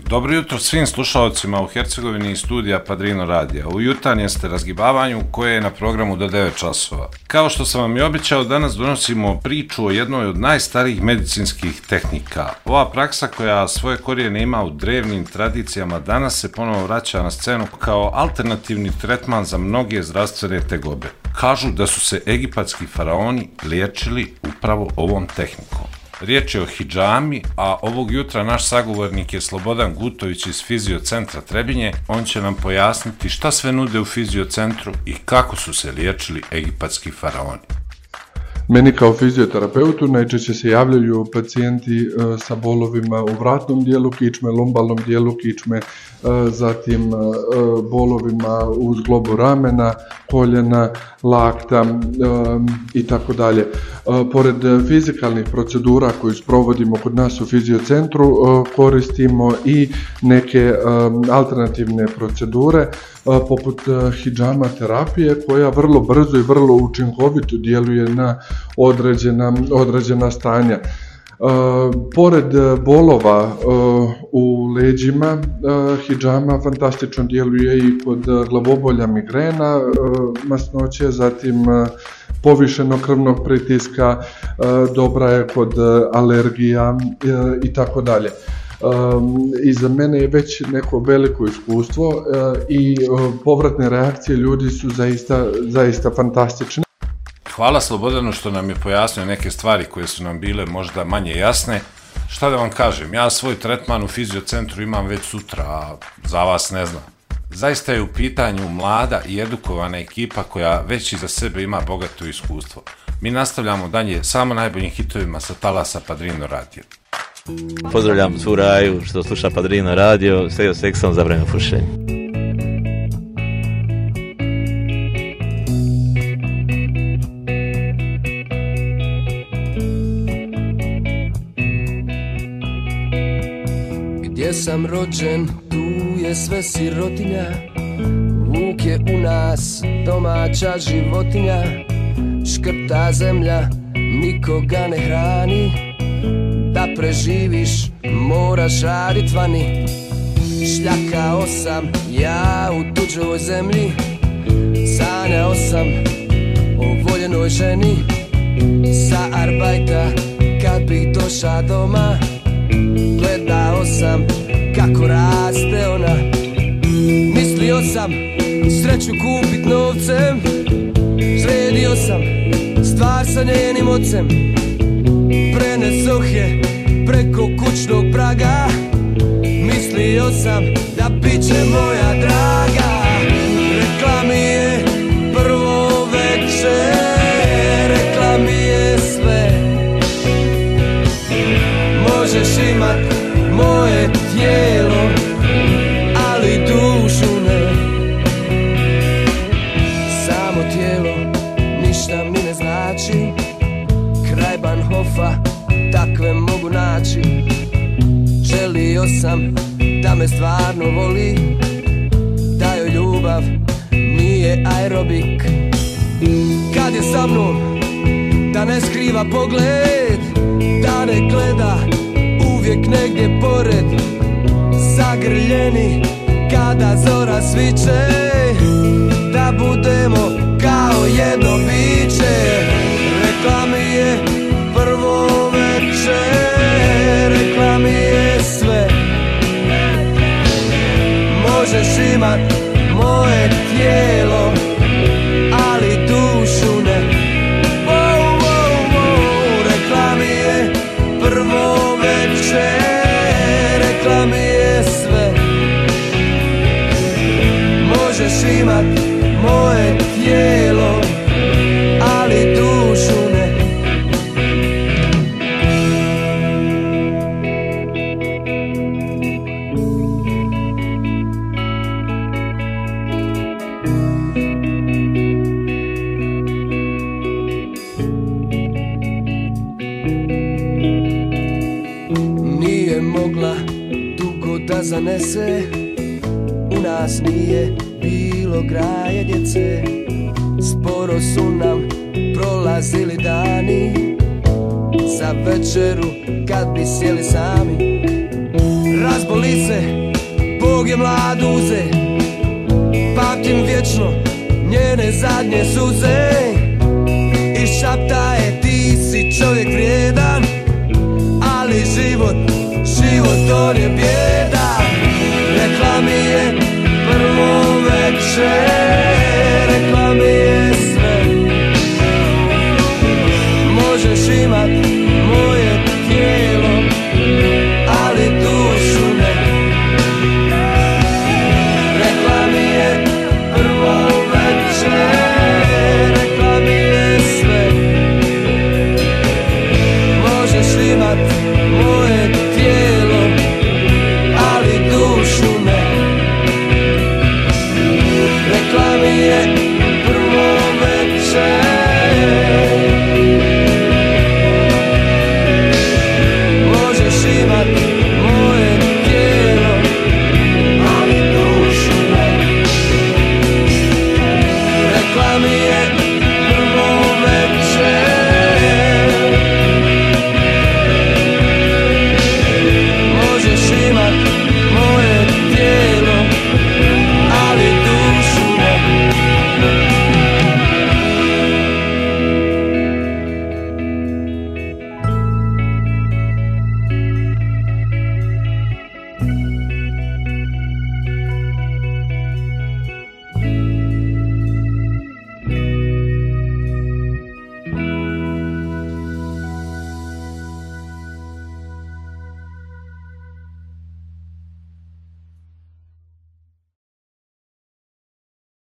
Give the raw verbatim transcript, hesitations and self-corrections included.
Dobro jutro svim slušalcima u Hercegovini i studija Padrino radija. U jutarnjem ste razgibavanju koje je na programu do devet časova. Kao što sam vam i obećao, danas donosimo priču o jednoj od najstarijih medicinskih tehnika. Ova praksa koja svoje korijene ima u drevnim tradicijama danas se ponovo vraća na scenu kao alternativni tretman za mnoge zdravstvene tegobe. Kažu da su se egipatski faraoni liječili upravo ovom tehnikom. Riječ je o hidžami, a ovog jutra naš sagovornik je Slobodan Gutović iz Fiziocentra Trebinje. On će nam pojasniti šta sve nude u Fiziocentru i kako su se liječili egipatski faraoni. Meni kao fizioterapeutu najčešće se javljaju pacijenti sa bolovima u vratnom dijelu kičme, lumbalnom dijelu kičme, zatim bolovima u zglobu ramena, koljena, lakta i tako dalje. Pored fizikalnih procedura koje sprovodimo kod nas u Fiziocentru, koristimo i neke alternativne procedure poput hidžama terapije koja vrlo brzo i vrlo učinkovito djeluje na određena, određena stanja. Uh, pored bolova uh, u leđima, uh, hidžama fantastično djeluje i kod glavobolja, migrena, uh, masnoće, zatim uh, povišenog krvnog pritiska, uh, dobra je kod uh, alergija uh, i tako dalje. Um, i za mene je već neko veliko iskustvo uh, i uh, povratne reakcije ljudi su zaista, zaista fantastične. Hvala Slobodanu što nam je pojasnio neke stvari koje su nam bile možda manje jasne. Šta da vam kažem, ja svoj tretman u Fiziocentru imam već sutra, a za vas ne znam. Zaista je u pitanju mlada i edukovana ekipa koja već iza sebe ima bogato iskustvo. Mi nastavljamo dalje samo najboljim hitovima sa talasa Padrino radio. Pozdravljam svu raju što sluša Padrino radio, sve seksom za vreme pušenja. Gdje sam rođen, tu je sve sirotinja. Vuk je u nas domaća životinja. Škrta zemlja, nikoga ne hrani. Da preživiš, moraš radit vani. Šljakao sam ja u tuđoj zemlji. Sanjao sam o voljenoj ženi. Sa arbajta kad bih došao doma, gledao sam kako raste ona. Mislio sam sreću kupit novcem. Sredio sam stvar sa njenim ocem. Prenesoh je preko kućnog praga. Mislio sam da bit će moja draga. Rekla mi je prvo večer, rekla mi je sve. Možeš imat moje tijelo, ali dušu ne. Samo tijelo ništa mi ne znači. Kraj Bahnhofa takve mogu naći. Želio sam da me stvarno voli, da joj ljubav nije aerobik. Kad je sa mnom, da ne skriva pogled, da ne gleda uvijek negdje pored. Zagrljeni kada zora sviće, da budemo kao jedno biće. Rekla mi je prvo večer, rekla mi je sve. Možeš imat moje tijelo, ali dušu ne. Wow, wow, wow. Rekla mi je prvo večer, rekla mi je sve. Možeš imat moje tijelo, ali dušu ne. Nije mogla dugo da zanese, u nas nije bilo graje djece. Sporo su nam prolazili dani, za večeru kad bi sjeli sami. Razboli se duge mladuze, pamtim vječno njene zadnje suze. I šapta je ti si čovjek vrijedan, ali život, život on je